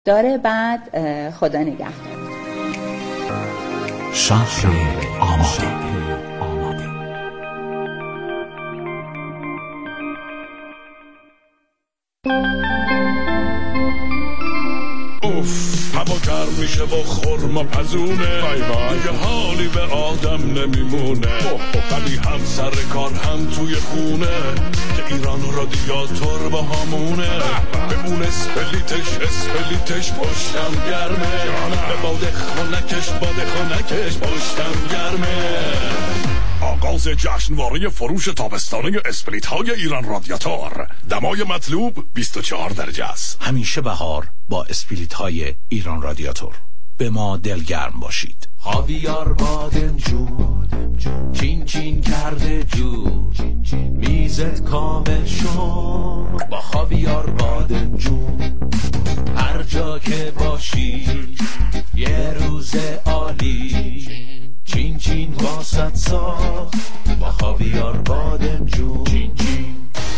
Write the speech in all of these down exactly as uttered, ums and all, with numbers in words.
داره. بعد خدا نگهدار. شهر آماده. اوف هوا گرم میشه با خورما پزونه، دیگه حالی به آدم نمیمونه، ولی هم سر کار هم توی خونه که ایران رادیاتور با همونه. به اون اسپلیتش اسپلیتش پشتم گرمه، به باد خونکش باد خونکش پشتم گرمه. آغاز جشنواره فروش تابستانه اسپریت های ایران رادیاتور. دمای مطلوب بیست و چهار درجه است. همیشه بهار با اسپریت های ایران رادیاتور. به ما دلگرم باشید. خاویار بادمجون چین چین کرده جون، میزت کامل شد با خاویار بادمجون. هر جا که باشی یه روز عالی، چین چین واسط ساخت با خاویار بادمجون. چین چین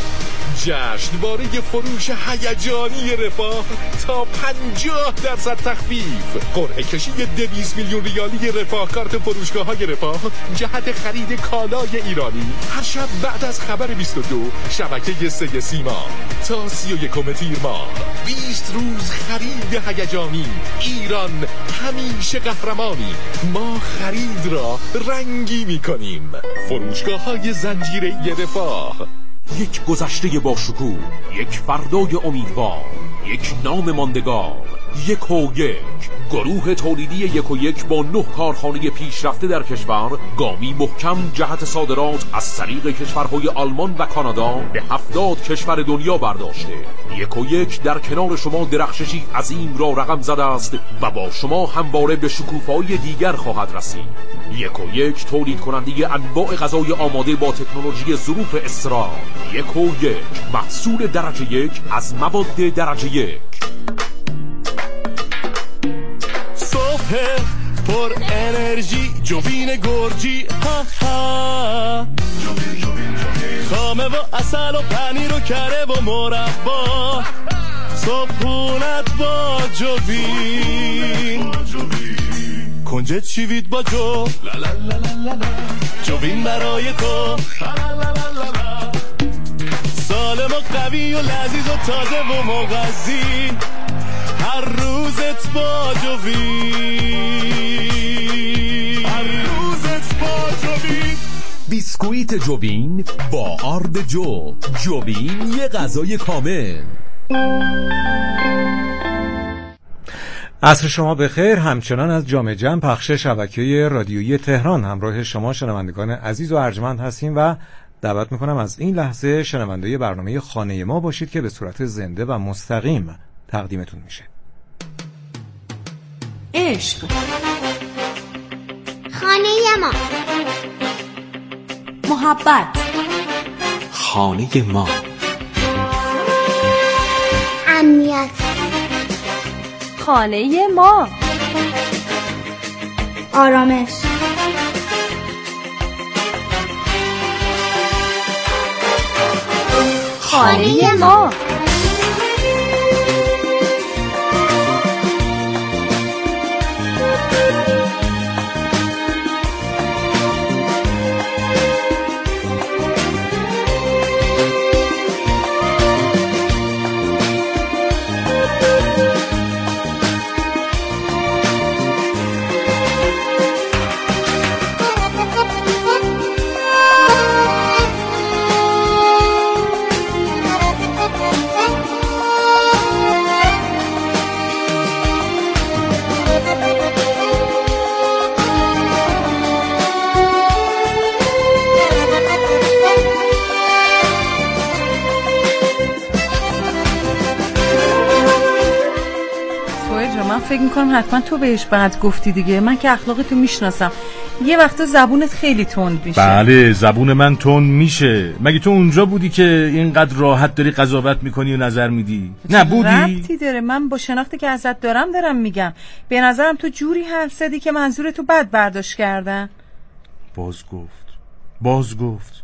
جشنواره فروش هیجانی رفاه تا پنجاه درصد تخفیف. قرعه کشی دویست میلیون ریالی رفاه کارت فروشگاه های رفاه جهت خرید کالای ایرانی. هر شب بعد از خبر بیست و دو شبکه سه سیما تا سی و یکم تیر ماه. بیست روز خرید هیجانی. ایران همیشه قهرمانی. ما خرید را رنگی میکنیم. فروشگاه های زنجیره رفاه. یک گذشته با شکوه، یک فردای امیدوار، یک نام ماندگار. یک و یک گروه تولیدی یک و یک با نه کارخانه پیشرفته در کشور، گامی محکم جهت صادرات از طریق کشورهای آلمان و کانادا به هفتاد کشور دنیا برداشته. یک و یک در کنار شما درخششی عظیم را رقم زده است و با شما همواره به شکوفه‌های دیگر خواهد رسید. یک و یک تولید کننده انواع غذای آماده با تکنولوژی ظروف اسرار. یک و یک محصول درجه یک از مواد درجه یک. صبح پر انرژی جوین گرجی، ها ها خامه و اصل و پنیر و کره و مربا. صبحونت با جوین، کنجد چیوید با جو، جوین برای تو. سالم و قوی و لذیذ و تازه و مغذی، هر روزت با جوین، هر روزت با جوین. بیسکویت جوین با آرد جو. جوین یه غذای کامل. عصر شما بخیر. همچنان از جام جم پخش شبکه رادیویی تهران همراه شما شنوندگان عزیز و ارجمند هستیم و دعوت میکنم از این لحظه شنونده برنامه خانه ما باشید که به صورت زنده و مستقیم تقدیمتون میشه. عشق خانه ما، محبت خانه ما، امنیت خانه ما، آرامش خانه ما. فکر میکنم حتما تو بهش بعد گفتی دیگه. من که اخلاقتو میشناسم، یه وقتا زبونت خیلی تند میشه. بله زبون من تند میشه. مگه تو اونجا بودی که اینقدر راحت داری قضاوت میکنی و نظر میدی؟ نه بودی؟ ربطی داره؟ من با شناختی که ازت دارم دارم میگم. به نظرم تو جوری حرف زدی که منظورتو بد برداشت کردن. باز گفت باز گفت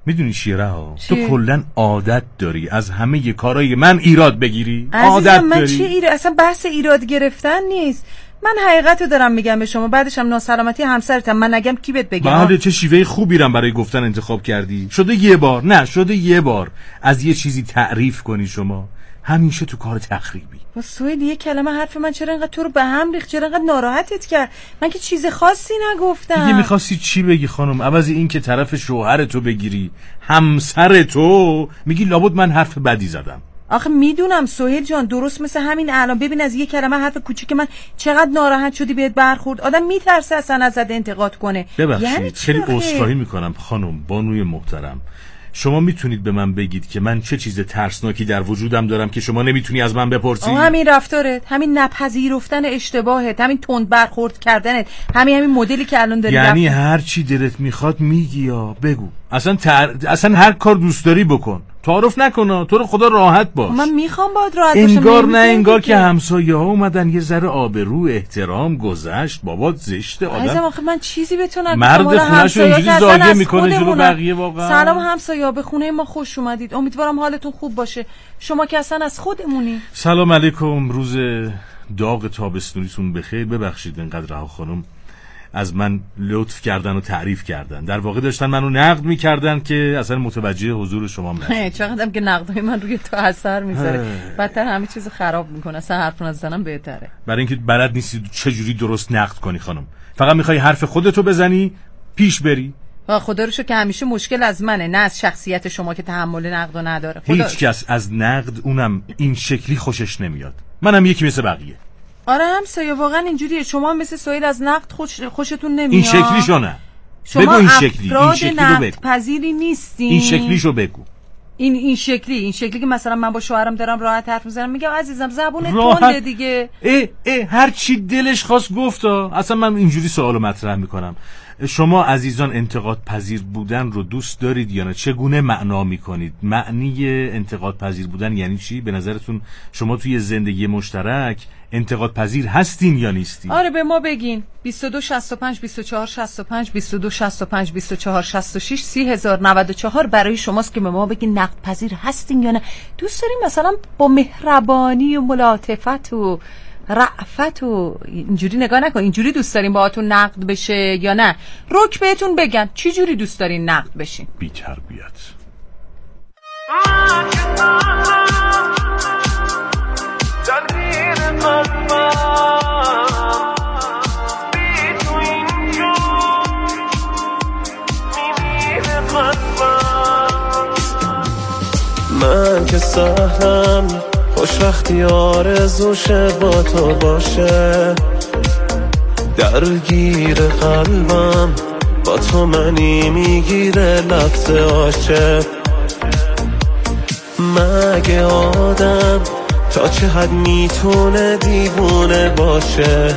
میدونی چیه رها؟ تو کلن عادت داری از همه کارهای من ایراد بگیری. عادت من داری. چی ایراد؟ اصلا بحث ایراد گرفتن نیست. من حقیقتو دارم میگم به شما. بعدش هم ناسلامتی همسرتم. من نگم کی بهت بگم؟ بعد چه شیوه خوبی رم برای گفتن انتخاب کردی. شده یه بار، نه شده یه بار از یه چیزی تعریف کنی شما. همیشه تو کار تخریبی. با سوید یه کلمه حرف من چرا اینقدر تو رو به هم ریخت؟ چرا اینقدر ناراحتت کرد؟ من که چیز خاصی نگفتم. دیگه میخواستی چی بگی خانم؟ عوض این که طرف شوهر تو بگیری، همسر تو، میگی لابد من حرف بدی زدم. آخه میدونم سهیل جان، درست مثل همین الان ببین از یه کلمه حرف کوچیک من چقدر ناراحت شدی بهت برخورد. آدم میترسه اصلا ازت انتقاد کنه. ببخشید یعنی خیلی عذرخواهی میکنم خانم بانوی محترم. شما میتونید به من بگید که من چه چیز ترسناکی در وجودم دارم که شما نمیتونی از من بپرسی؟ همین رفتارت، همین نپذیرفتن اشتباهت، همین تند برخورد کردنت، همین همین مدلی که الان داری. یعنی هر چی دلت میخواد میگی یا بگو. اصلا تر... اصلا هر کار دوست داری بکن. تعارف نکن، تو رو خدا راحت باش. من میخوام باهات راحت باشم. انگار نه انگار که همسایه ها اومدن یه ذره آبرو احترام گذشت. بابات زشته آدم. عزیزم آخه من چیزی به تو نگفتم. مرد خونه‌شو اینجوری زاگه میکنه جلو بقیه. واقعا سلام همسایه‌ها، به خونه ما خوش اومدید. امیدوارم حالتون خوب باشه. شما که اصلا از خودمونی. سلام علیکم. روز داغ تابستونیتون بخیر. ببخشید اینقدر رها خانم از من لطف کردن و تعریف کردن. در واقع داشتن منو نقد میکردن که اصلا متوجه حضور شما نشدم. چقدرم که نقدای من روی تو اثر میذاره. بدتر همه چیزو خراب میکنه. اصلا حرف نزدنم بهتره. برای اینکه بلد نیستی چجوری درست نقد کنی خانم. فقط میخوای حرف خودتو بزنی پیش بری. و خدا رو شکر که همیشه مشکل از منه، نه از شخصیت شما که تحمل نقد و نداره. هیچ کس از نقد اونم این شکلی خوشش نمیاد. منم یکی مثل بقیه. آره همسایه واقعا اینجوریه. شما هم مثل سهیل از نقد خوش خوشتون نمیاد. این شکلیشو نه. شما بگو این شکلی. این شکلی رو بگو. پذیری نیستین. این شکلیشو بگو. این این شکلی این شکلی که مثلا من با شوهرم دارم راحت حرف میزنم میگم عزیزم زبون تنده دیگه. اه اه هر چی دلش خواست گفتا. اصلا من اینجوری سوالو مطرح میکنم. شما عزیزان انتقاد پذیر بودن رو دوست دارید یا نه؟ چگونه معنا میکنید؟ معنی انتقاد پذیر بودن یعنی چی؟ به نظرتون شما توی زندگی مشترک انتقاد پذیر هستین یا نیستین؟ آره به ما بگین. بیست و دو شصت و پنج بیست و چهار شصت و پنج بیست و دو شصت و پنج بیست و چهار شصت و شش سی هزار و نود و چهار برای شماست که به ما بگین نقد پذیر هستین یا نه. دوست داریم مثلا با مهربانی و ملاطفت و رأفت و اینجوری نگاه نکن. اینجوری دوست دارین باهاتون نقد بشه یا نه؟ رک بهتون بگم چی جوری دوست دارین نقد بشین. بی تربیت. من که سهلم خوش وقتی آرزوشه با تو باشه، درگیر قلبم با تو منی میگیره لفظ عاشق. مگه آدم تا چه حد میتونه دیوونه باشه؟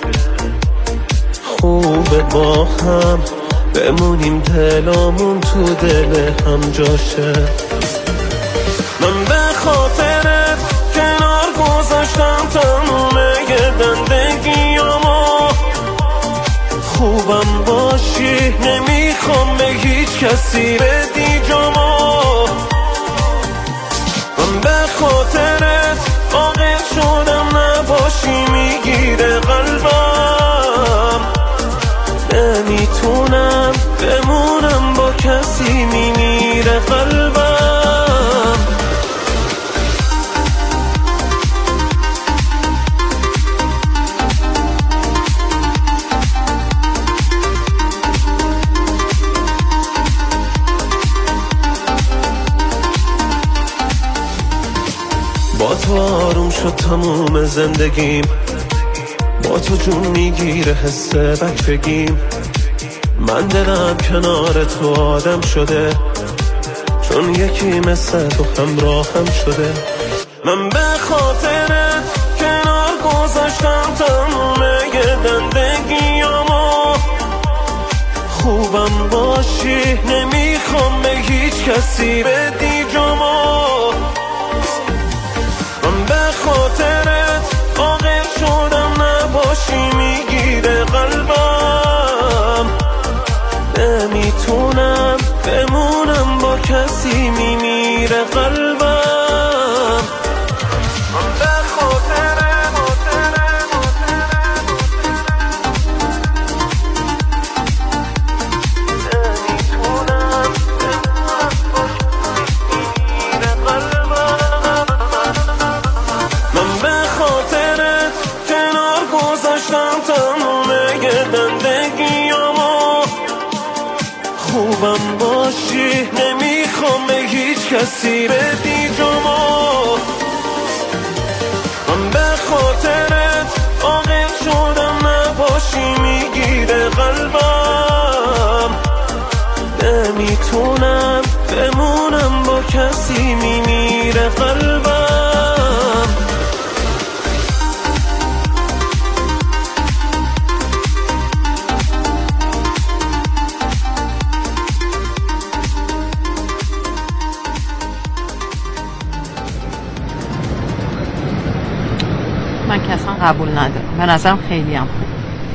خوبه با هم بمونیم دلامون تو دل هم جاشه. من به خاطرت کنار گذاشتم تمومه زندگیامو. خوبم باشی نمیخوام به هیچ کسی بدی جامو. من به خاطرت عاقل شدم نباشی میگیره قلبم. نمیتونم بمونم با کسی میمیره قلبم. با تو آروم شد تموم زندگیم، با تو جون میگیره حس بچگیم. من دلم کنار تو آدم شده، چون یکی مثل تو همراهم شده. من به خاطرت کنار گذاشتم تموم زندگیامو. خوبم باشی نمیخوام به هیچ کسی بدی جامو. من به خاطرت عاقل شدم نباشی میگیره قلبم. نمیتونم بمونم قبول ندارم. به نظرم خیلی هم خوب.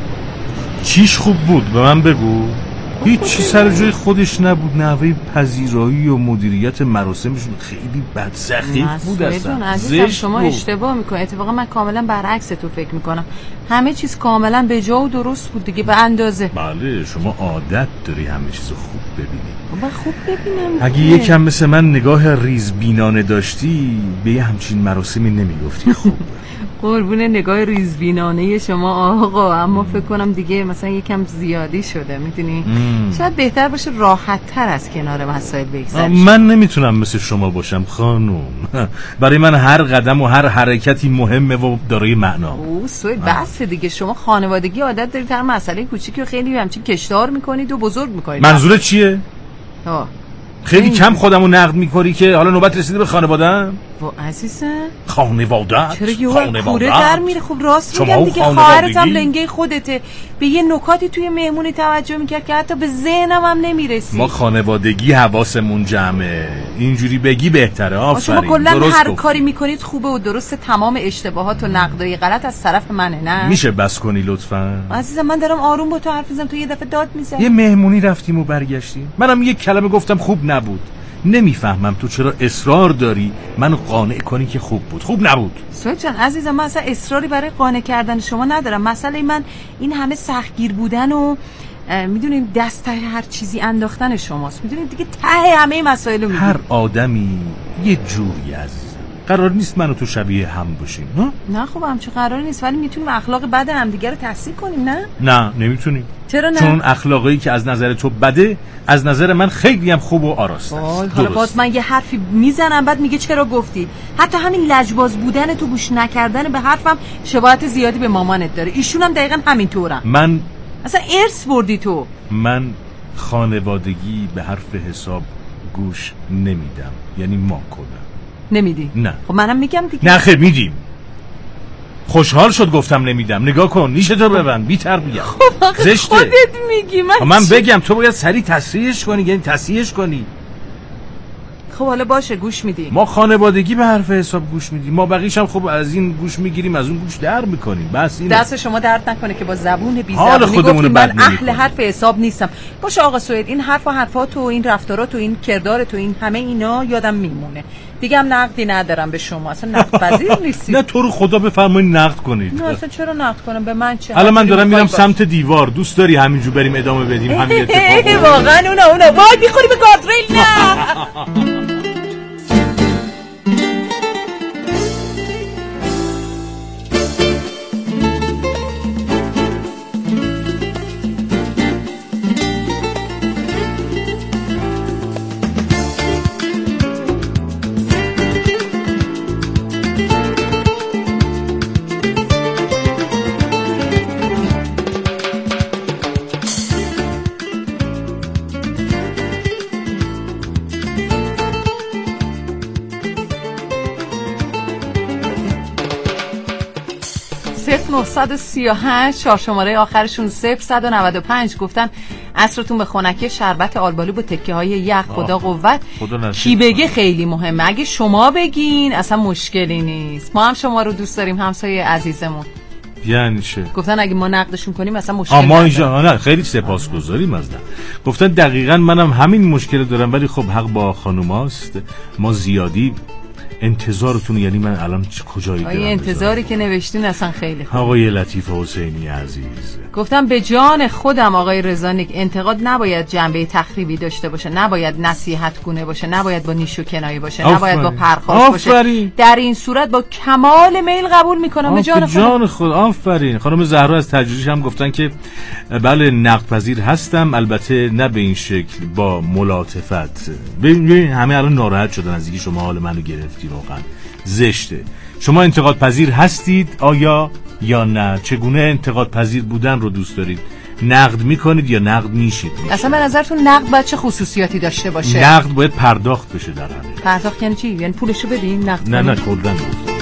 چیش خوب بود به من بگو. هیچ چی سر جای خودش نبود. نحوه پذیرایی و مدیریت مراسمشون خیلی بد سخیف بود. اصلا عزیزم شما بود. اشتباه میکنی. اتفاقا من کاملا برعکس تو فکر میکنم. همه چیز کاملا به جا و درست بود دیگه، به اندازه. بله شما عادت داری همه چیز خوب ببینی. با خوب ببینم. اگه یکم مثل من نگاه ریزبینانه داشتی به یه همچین مراسمی نمیگفتی خوب. قربون نگاه ریزبینانه شما آقا، اما فکر کنم دیگه مثلا یکم زیادی شده، میدونی؟ شاید بهتر باشه راحت تر از کنار مسائل بگذری. من نمیتونم مثل شما باشم خانوم. برای من هر قدم و هر حرکتی مهمه و دارای معنا. او سوی بس دیگه. شما خانوادگی عادت دارید هر مسئله کوچیکی رو خیلی همچین کشدار میکنید و بزرگ میکنید. منظورت چیه؟ آه خیلی کم خودمو نقد میکنی که حالا نوبت رسیده به خانواده‌ام. با عزیزم خانواده چرا یه کوره در میره؟ خب راست میگم دیگه، خواهرت هم لنگه خودته. به یه نکاتی توی مهمونی توجه میکرد که حتی به ذهنم هم نمیرسی. ما خانوادگی حواسمون جمعه، اینجوری بگی بهتره. آفرین. شما کلا هر گفت. کاری میکنید خوبه و درسته. تمام اشتباهات و نقدای غلط از طرف منه. نه میشه بس کنی لطفا؟ عزیزم من دارم آروم با تو حرف میزنم، تو یه دفعه داد میزنی. یه مهمونی رفتیم و برگشتیم، منم یک کلمه گفتم خوب نبود. نمیفهمم تو چرا اصرار داری منو قانع کنی که خوب بود. خوب نبود. سوید جان عزیزم من اصلا اصراری برای قانع کردن شما ندارم. مسئله من این همه سختگیر بودن و میدونین دست ته هر چیزی انداختن شماست. میدونین دیگه ته همه مسائل رو میدونین. هر آدمی یه جوری عزیزم. قرار نیست منو تو شبیه هم باشیم. نه نه خب همچه قراری نیست، ولی میتونیم اخلاق بد همدیگه رو تحسین کنیم. نه نه نمیتونیم. چرا نه؟ چون اخلاقی که از نظر تو بده از نظر من خیلی هم خوب و آراسته است. حالا باز من یه حرفی میزنم بعد میگه چرا گفتی. حتی همین لجباز بودن تو، گوش نکردن به حرفم شباهت زیادی به مامانت داره. ایشون هم دقیقاً همینطورن. من اصلا ارث بردی تو. من خانوادگی به حرف حساب گوش نمیدم. یعنی ما کلا نمیدی؟ نه. خب منم میگم دیگه. نه خیر میدیم. خوشحال شد گفتم نمیدم. نگاه کن نیشتو ببند بی تربیت. خب زشته. خودت میگی. من من بگم تو باید سریع تصحیحش کنی، یعنی تصحیحش کنی. خب حالا باشه گوش میدی. ما خانوادگی به حرف حساب گوش میدیم. ما بقیش هم خب از این گوش میگیریم از اون گوش در میکنیم. بس اینه. دست شما درد نکنه که با زبون بی زبونی گفتیم من اهل حرف حساب نیستم. باشه آقا سوید این حرف و حرفات و این رفتارات و این کردارت و این همه اینا یادم میمونه. دیگه هم نقدی ندارم به شما. اصلا نقد پذیر نیستی. نه تو رو خدا بفرمایید نقد کنید. نه اصلا چرا نقد کنم؟ به من چه؟ الان من دارم میرم سمت دیوار. دوست داری همینجور بریم ادامه بدیم همین اتفاقو؟ واقعا اونا اونا وای میخوری به گاردریل. نه نه سه هشت چهار شماره آخرشون صفر نه پنج گفتن عصرتون به خنکی شربت آلبالو با تکه های یخ. خدا قوت. کی بگه خیلی مهمه. اگه شما بگین اصلا مشکلی نیست. ما هم شما رو دوست داریم همسایه عزیزمون. یعنی چه؟ گفتن اگه ما نقدشون کنیم اصلا مشکل نداره. ما اینجا نه خیلی سپاسگزاریم از ده. گفتن دقیقاً منم همین مشکل دارم ولی خب حق با خانوماست. ما زیادی انتظارتون، یعنی من الان کجایی برم؟ انتظاری که نوشتین اصلا خیلی خوب. آقای لطیف حسینی عزیز گفتم به جان خودم آقای رضانیک انتقاد نباید جنبه تخریبی داشته باشه، نباید نصیحت گونه باشه، نباید با نیش و کنایه باشه، آفرین. نباید با پرخاش باشه. در این صورت با کمال میل قبول میکنم. به جان, جان خود. آفرین. خانم زهرا از تجربه‌اش هم گفتن که بله نقد پذیر هستم، البته نه به این شکل، با ملاطفت. ببین همه الان ناراحت شدن از اینکه شما حال منو گرفتی. واقعا زشته. شما انتقاد پذیر هستید آیا یا نه؟ چگونه انتقاد پذیر بودن رو دوست دارید؟ نقد میکنید یا نقد میشید؟ اصلا به نظرتون نقد باید چه خصوصیاتی داشته باشه؟ نقد باید پرداخت بشه در همه. پرداخت یعنی چی؟ یعنی پولشو بدین نقد؟ نه نه کلاً گفتم.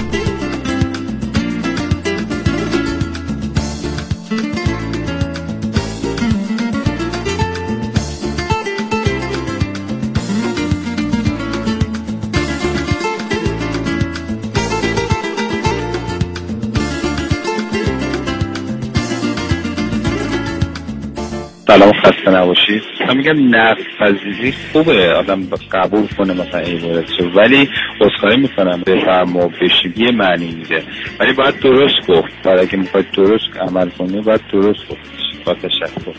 سلام، خسته نباشید. من میگم نقد پذیری خوبه آدم قبول کنه مثلا این مورد شو، ولی عذرخواهی میکنم بفرما بشگی معنی میده، ولی باید درست گفت. بعد اگه میخواید درست عمل کنی باید درست گفت. با تشکر.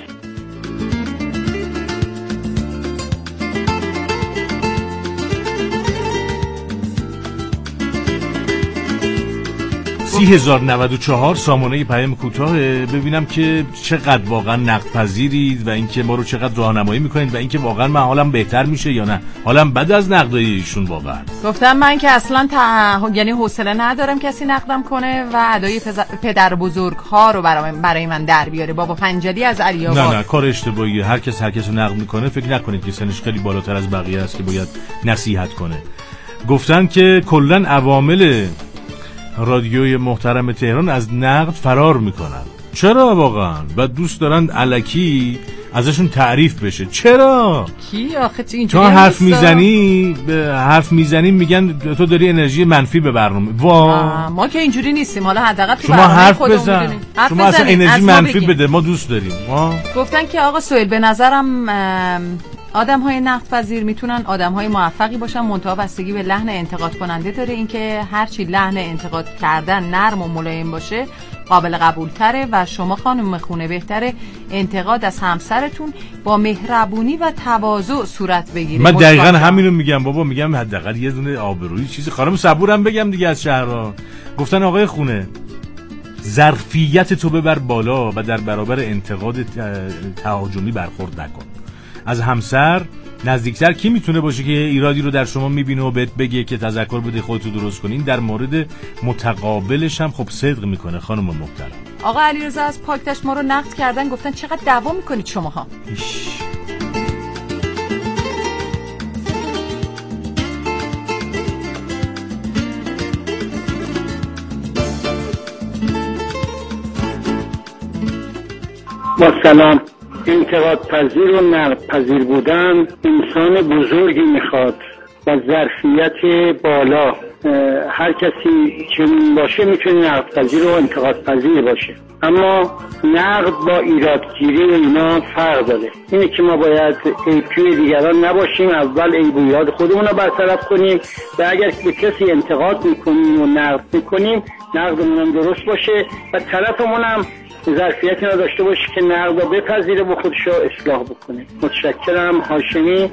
سی هزار نود و چهار سامانه پیام کوتاه، ببینم که چقدر واقعا نقد پذیرید و اینکه ما رو چقدر راهنمایی میکنید و اینکه واقعا من حالم بهتر میشه یا نه حالم بد از نقدای ایشون. واقعا گفتم من که اصلا تا... یعنی حوصله ندارم کسی نقدم کنه و ادای پز... پدر بزرگ ها رو برای برای من در بیاره. بابا پنجلی از علی آباد. نه نه کار اشتباهیه. هر کس هر کس رو نقد میکنه فکر نکنید که سنش خیلی بالاتر از بقیه است که باید نصیحت کنه. گفتن که کلا عوامل رادیوی محترم تهران از نقد فرار میکنن. چرا واقعا؟ و دوست دارن الکی ازشون تعریف بشه. چرا؟ کی آخه اینجوری؟ تو حرف میزنی به حرف میزنی میگن تو داری انرژی منفی به برنامه. وا ما که اینجوری نیستیم. حالا حداقل تو شما برنامه حرف خودمون بزن. میدونیم. شما اصلا انرژی منفی بده، ما دوست داریم. ما گفتن که آقا سهیل به نظرم آدم های نقد پذیر میتونن آدم های موفقی باشن، منتها بستگی به لحن انتقاد کننده داره. اینکه هرچی لحن انتقاد کردن نرم و ملایم باشه قابل قبول تره و شما خانم خونه بهتره انتقاد از همسرتون با مهربونی و تواضع صورت بگیره. من دقیقاً همینو میگم بابا. میگم حداقل یه دونه آبرویی چیزی. خانم صبورم بگم دیگه از شهرها گفتن آقای خونه ظرفیت تو ببر بالا و در برابر انتقاد تهاجمی برخورد نکن. از همسر نزدیکتر کی میتونه باشه که ایرادی رو در شما میبینه و بهت بگه که تذکر بده خودتو درست کنین؟ در مورد متقابلش هم خب صدق میکنه. خانم محترم آقا علیرضا از پاکتشت ما رو نقد کردن، گفتن چقدر دعوا میکنید شماها. با سلام. انتقاد پذیر و نقد پذیر بودن انسان بزرگی میخواد و ظرفیت بالا. هر کسی چنین باشه میتونه نقد پذیر و انتقاد پذیر باشه، اما نقد با ایرادگیری و اینا فرق داره. اینه که ما باید ایپی دیگران نباشیم، اول ایبویات خودمون رو برطرف کنیم و اگر به کسی انتقاد میکنیم و نقد میکنیم نقدمون هم درست باشه و طرفمون هم ظرفیتی را داشته باشه که نقد را بپذیره و خودش را اصلاح بکنه. متشکرم. هاشمی.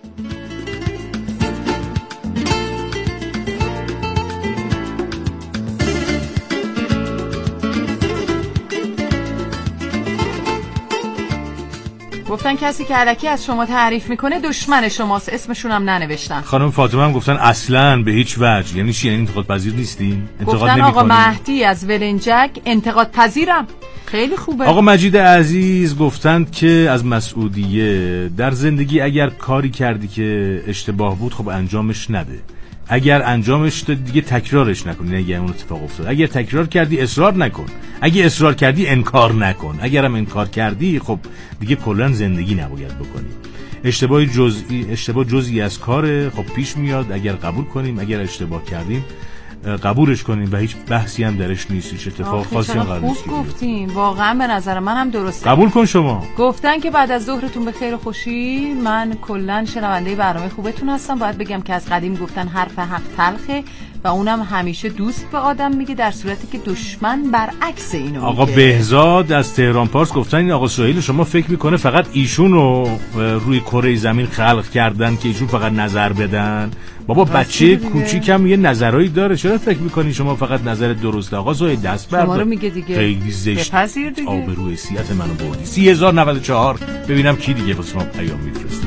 گفتن کسی که الکی از شما تعریف میکنه دشمن شماست. اسمشون هم ننوشتن. خانم فاطمه هم گفتن اصلاً به هیچ وجه. یعنی چی؟ یعنی انتقاد پذیر نیستین؟ انتقاد گفتن آقا مهدی از ولنجک انتقاد پذیرم. خیلی خوبه. آقا مجید عزیز گفتند که از مسعودیه در زندگی اگر کاری کردی که اشتباه بود خب انجامش نده. اگر انجامش دیگه تکرارش نکنی. اگه اون اتفاق افتاد اگر تکرار کردی اصرار نکن. اگه اصرار کردی انکار نکن. اگرم انکار کردی خب دیگه کلا زندگی نباید بکنی. اشتباه جزئی اشتباه جزئی از کاره خب پیش میاد. اگر قبول کنیم اگر اشتباه کردیم قبولش کنیم و هیچ بحثی هم درش نیست. هیچ اتفاق خاصی هم قرار نیست. خوب گفتین. واقعا به نظر من هم درسته. قبول کن شما. گفتن که بعد از ظهرتون به خیر و خوشی. من کلا شنونده برنامه خوبتون هستم. باید بگم که از قدیم گفتن حرف حق تلخه و اونم همیشه دوست به آدم میگه در صورتی که دشمن برعکس اینو آقا میگه. بهزاد از تهران پارس گفتن این آقا سهیل شما فکر میکنه فقط ایشون رو روی کره زمین خلق کردن که ایشون فقط نظر بدن؟ بابا بچه کوچیکم یه نظرایی داره. چرا فکر میکنی شما فقط نظر درسته؟ آقا سهیل دست بردار. شما رو میگه دیگه. خیلی زشت. بپذیر دیگه. آبروی حیثیت منو بردی. سی هزار نود و چهار ببینم کی دیگه واسه ما پیام میفرسته.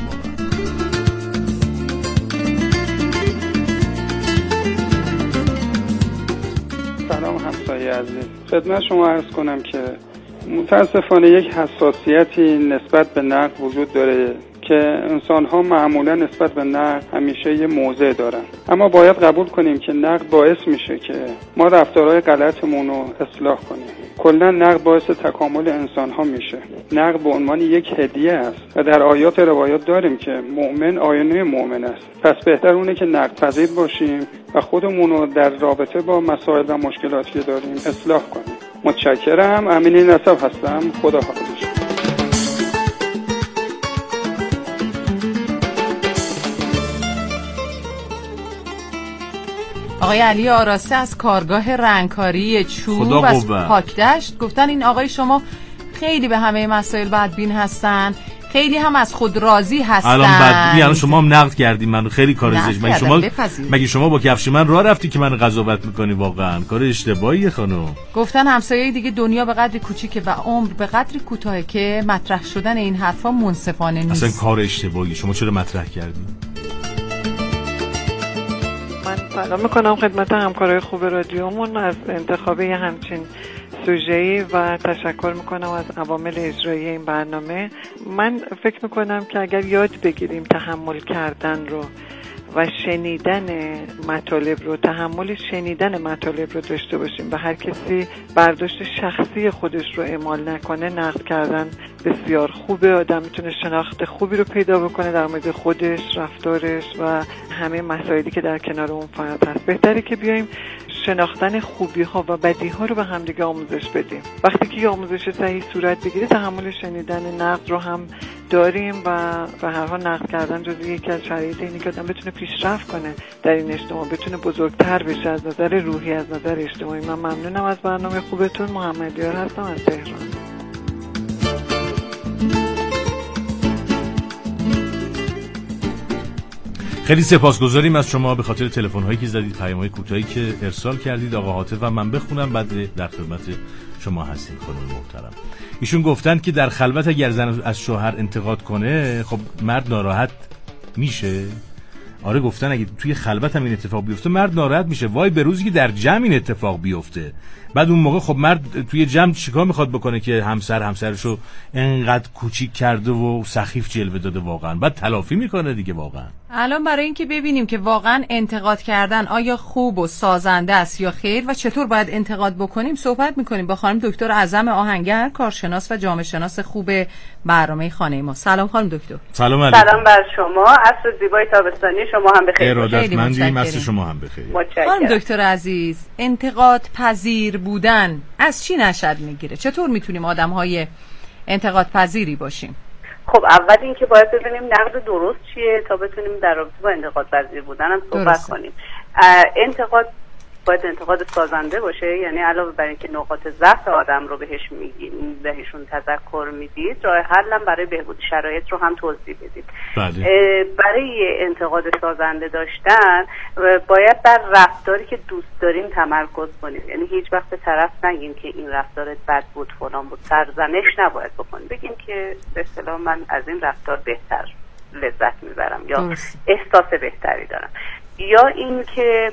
سلام همسایه عزیز. خدمت شما عرض کنم که متاسفانه یک حساسیتی نسبت به نقد وجود داره که انسان‌ها معمولا نسبت به نقد همیشه یه موضع دارن، اما باید قبول کنیم که نقد باعث میشه که ما رفتارهای غلطمون رو اصلاح کنیم. کلا نقد باعث تکامل انسان‌ها میشه. نقد به عنوان یک هدیه است و در آیات روایات داریم که مؤمن آینه مؤمن است. پس بهتر اونه که نقد پذیر باشیم و خودمون رو در رابطه با مسائل و مشکلاتی که داریم اصلاح کنیم. متشکرم. امین نصب هستم. خدا حافظ. آقای علی آراسته از کارگاه رنگکاری چوب از پاکدشت گفتن این آقای شما خیلی به همه مسائل بدبین هستن، خیلی هم از خود راضی هستن. الان بعد یعنی شما هم نقد کردین منو، خیلی کار زشت. مگه شما مگه شما با کفش من راه رفتی که منو قضاوت میکنی؟ واقعا کار اشتباهیه خانم. گفتن همسایه دیگه دنیا به قدری کوچیکه و عمر به قدری کوتاهه که مطرح شدن این حرفا منصفانه نیست. اصلا کار اشتباهیه. شما چرا مطرح کردین؟ من سلام میکنم خدمت همکارای خوب رادیومون از انتخاب یه همچین سوژه‌ای و تشکر میکنم از عوامل اجرایی این برنامه. من فکر میکنم که اگر یاد بگیریم تحمل کردن رو و شنیدن مطالب رو، تحمل شنیدن مطالب رو داشته باشیم و هر کسی برداشت شخصی خودش رو اعمال نکنه، نقد کردن بسیار خوبه. آدم میتونه شناخت خوبی رو پیدا بکنه در مورد خودش، رفتارش و همه مسائلی که در کنار اون فرد هست. بهتره که بیایم شناختن خوبی ها و بدی ها رو به هم دیگه آموزش بدیم. وقتی که آموزش صحیح صورت بگیره، تحمل شنیدن نقد رو هم داریم و به هر حال نقد کردن جزو یکی از شرایط اینه که آدم بتونه پیشرفت کنه در این اجتماع، بتونه بزرگتر بشه از نظر روحی، از نظر اجتماعی. من ممنونم از برنامه خوبتون. محمدیار هستم از تهران. خیلی سپاسگزاریم از شما به خاطر تلفن هایی که زدید، پیام های کوتاهی که ارسال کردید. آقا عاطف و من بخونم بعد در خدمت شما هستید. خانم محترم، ایشون گفتن که در خلوت اگر زن از شوهر انتقاد کنه، خب مرد ناراحت میشه. آره گفتن اگه توی خلوت هم این اتفاق بیفته مرد ناراحت میشه. وای به روزی که در جمع این اتفاق بیفته. بعد اون موقع خب مرد توی جمع چیکار میخواد بکنه که همسر همسرشو انقدر کوچیک کرده و سخیف جلوه داده؟ واقعا بعد تلافی میکنه دیگه. واقعا الان برای اینکه ببینیم که واقعا انتقاد کردن آیا خوب و سازنده است یا خیر و چطور باید انتقاد بکنیم، صحبت میکنیم با خانم دکتر اعظم آهنگر، کارشناس و جامعه شناس خوب برنامه خانه ما. سلام خانم دکتر. سلام علیکم. سلام بر شما. عصر زیبای تابستانی شما هم بخیر. ارادتمندیم. عصر شما هم بخیر. خانم دکتر عزیز، انتقاد پذیر بودن از چی نشأت میگیره؟ چطور میتونیم آدم‌های انتقاد پذیری باشیم؟ خب اول این که باید ببینیم نقد درست چیه تا بتونیم در رابطه با انتقاد پذیر بودن هم صحبت کنیم. انتقاد باید انتقاد سازنده باشه، یعنی علاوه بر اینکه نقاط ضعف آدم رو بهش میگید، بهشون تذکر میدید، راه حل هم برای بهبود شرایط رو هم توضیح بدید. بله. برای انتقاد سازنده داشتن باید بر رفتاری که دوست داریم تمرکز کنیم. یعنی هیچ وقت به طرف نگیم که این رفتارت بد بود، فلان بود. سرزنش نباید بکنیم، بگیم که به اصطلاح من از این رفتار بهتر لذت میبرم یا درست. احساس بهتری دارم. یا این که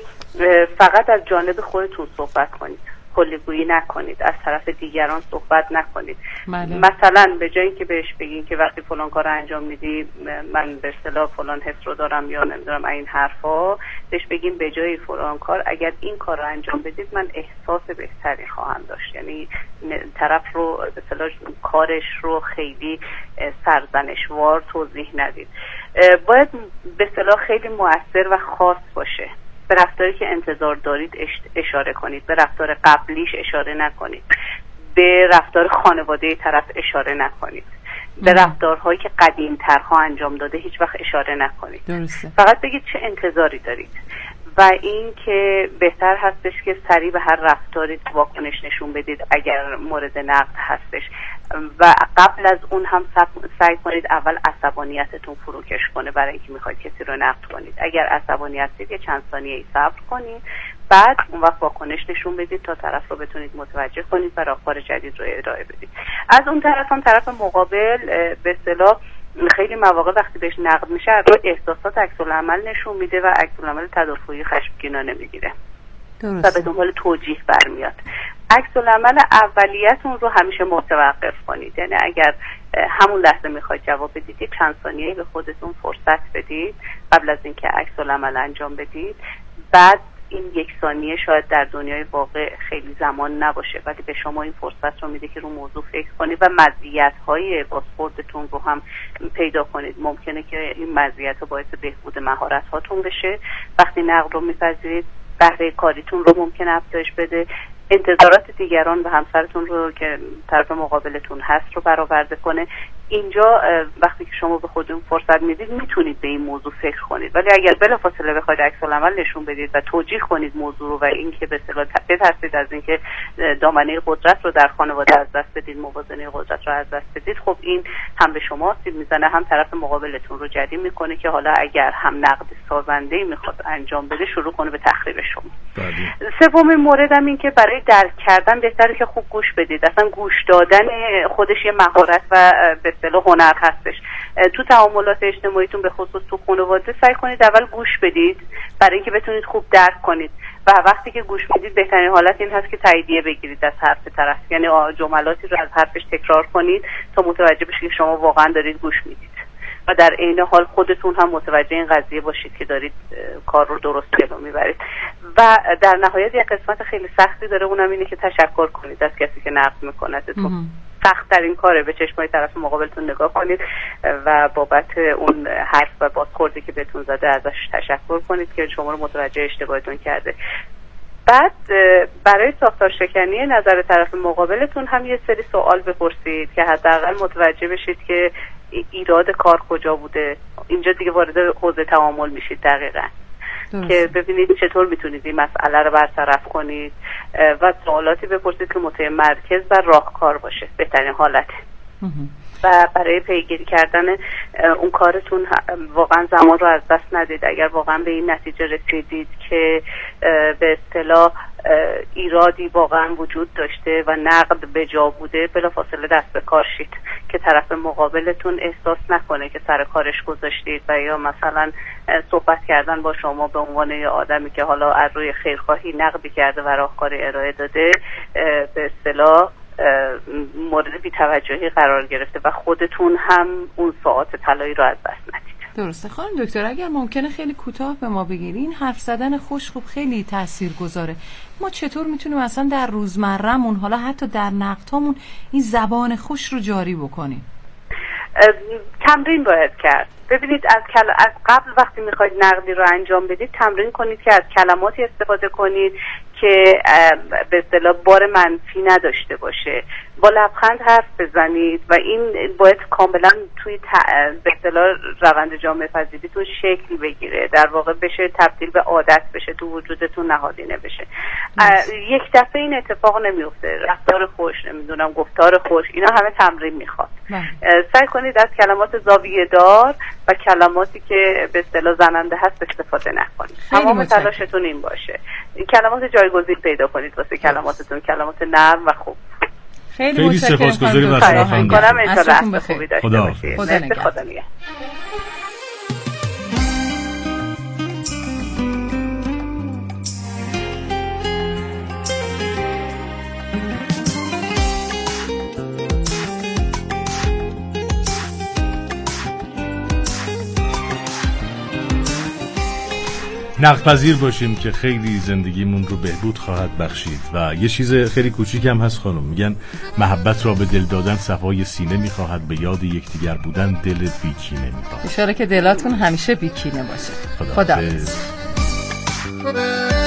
فقط از جانب خودتون صحبت کنید، کلیگویی نکنید، از طرف دیگران صحبت نکنید. ماله. مثلا به جایی که بهش بگین که وقتی فلان کار انجام میدی من به اصطلاح فلان حس رو دارم یا نمیدونم این حرفا، بهش بگین به جای فلان کار اگر این کار رو انجام بدید من احساس بهتری خواهم داشت. یعنی طرف رو به اصطلاح کارش رو خیلی سرزنشوار توضیح ندید. باید به اصطلاح خیلی مؤثر و خاص باشه. به رفتاری که انتظار دارید اشاره کنید، به رفتار قبلیش اشاره نکنید، به رفتار خانواده طرف اشاره نکنید، به رفتارهایی که قدیم‌ترها انجام داده هیچ وقت اشاره نکنید. درسته. فقط بگید چه انتظاری دارید و این که بهتر هستش که سریع به هر رفتاری واکنش نشون بدید اگر مورد نقد هستش و قبل از اون هم سعی کنید اول عصبانیتتون فروکش کنه برای اینکه میخواید کسی رو نقد کنید. اگر عصبانی هستید یه چند ثانیه صبر کنید، بعد اون وقت واکنش نشون بدید تا طرف رو بتونید متوجه کنید و راهکار جدید رو ارائه بدید. از اون طرف هم طرف مقابل به اصطلاح خیلی مواقع وقتی بهش نقد میشه رو احساسات عکس العمل نشون میده و عکس العمل تدافعی خشمگینانه میگیره و به دنبال توجیه برمیاد. عکس العمل اولیتون رو همیشه متوقف کنید. یعنی اگر همون لحظه میخواید جواب بدید یک چند ثانیه به خودتون فرصت بدید قبل از اینکه عکس العمل انجام بدید. بعد این یک ثانیه شاید در دنیای واقع خیلی زمان نباشه، ولی به شما این فرصت رو میده که رو موضوع فکر کنید و مزیت‌های بازخوردتون رو هم پیدا کنید. ممکنه که این مزیت‌ها باعث بهبود مهارت‌هاتون بشه. وقتی نقد رو میپذیرید بهره کاریتون رو ممکنه افزایش بده. انتظارات دیگران و همسرتون رو که طرف مقابلتون هست رو برآورده کنه. اینجا وقتی که شما به خودتون فرصت میدید میتونید به این موضوع فکر کنید، ولی اگر بلافاصله بخواید عکس العمل نشون بدید و توجیه کنید موضوع رو و اینکه به اصطلاح بترسید از اینکه دامنه قدرت رو در خانواده از دست بدید، موازنه قدرت رو از دست بدید، خب این هم به شما آسیب میزنه، هم طرف مقابلتون رو جدی میکنه که حالا اگر هم نقد سازنده‌ای میخواد انجام بده شروع کنه به تخریب شما. سومین موردم این که برای درک کردن بهتره که خوب گوش بدید. اصلا گوش دادن خودش یه مهارت و به اصطلاح هنر هستش. تو تعاملات اجتماعیتون به خصوص تو خانواده سعی کنید اول گوش بدید برای اینکه بتونید خوب درک کنید و وقتی که گوش میدید بهترین حالت این هست که تاییدیه بگیرید از حرف طرف، یعنی جملاتی رو از حرفش تکرار کنید تا متوجه بشید که شما واقعا دارید گوش میدید و در عین حال خودتون هم متوجه این قضیه باشید که دارید کار رو درست جلو میبرید. و در نهایت یک قسمت خیلی سختی داره، اونم اینه که تشکر کنید از کسی که نقد میکنه. سخت ترین کاره، به چشمای طرف مقابلتون نگاه کنید و بابت اون حرف و بازخوردی که بهتون زده ازش تشکر کنید که شما رو متوجه اشتباهتون کرده. بعد برای ساختار شکنی نظر طرف مقابلتون هم یه سری سوال بپرسید که حداقل متوجه بشید که ایراد کار کجا بوده. اینجا دیگه وارد حوزه تعامل میشید دقیقاً که ببینید چطور میتونید این مسئله رو برطرف کنید و سوالاتی بپرسید که متمرکز و راهکار باشه بهترین حالت. و برای پیگیری کردن اون کارتون واقعا زمان رو از دست ندید. اگر واقعا به این نتیجه رسیدید که به اصطلاح ایرادی واقعا وجود داشته و نقد به جا بوده، بلافاصله دست به کار شید که طرف مقابلتون احساس نکنه که سر کارش گذاشتید و یا مثلا صحبت کردن با شما به عنوان یه آدمی که حالا از روی خیرخواهی نقدی کرده و راهکاری ارائه داده به اصطلاح مورد بی‌توجهی قرار گرفته و خودتون هم اون ساعات طلایی رو از دست ندید. درسته خانم دکتر، اگر ممکنه خیلی کوتاه به ما بگیرین، حرف زدن خوش خوب خیلی تاثیرگذاره. ما چطور میتونیم اصلا در روزمره‌مون، حالا حتی در نقدهامون، این زبان خوش رو جاری بکنیم؟ تمرین باید کرد. ببینید از, کل... از قبل وقتی میخواید نقدی رو انجام بدید تمرین کنید که از کلماتی استفاده کنید که به اصطلاح بار منفی نداشته باشه، با لبخند حرف بزنید و این باید کاملا توی ت... به اصطلاح روند جامعه پذیریتون شکل بگیره، در واقع بشه تبدیل به عادت بشه، تو وجودتون نهادینه بشه. یک دفعه این اتفاق نمیفته. رفتار خوش، نمیدونم گفتار خوش، اینا همه تمرین میخواد. سعی کنید از کلمات زاویه دار و کلماتی که به اصطلاح زننده هست استفاده نکنید. تمام تلاشتون این باشه. کلمات جایگزین پیدا کنید واسه کلماتتون، کلمات نرم و خوب. خیلی, خیلی سپاسگزاری بر خواهی کنم. انشالله خوبی داشته خدا باشید. خدا نگهدار. خدا نگهدار. نقدپذیر باشیم که خیلی زندگیمون رو بهبود خواهد بخشید. و یه چیز خیلی کوچیک هم هست خانم، میگن محبت را به دل دادن صفای سینه میخواهد، به یاد یکدیگر بودن دل بیکینه میخواهد. اشاره که دلاتون همیشه بیکینه باشه. خدا, خدا.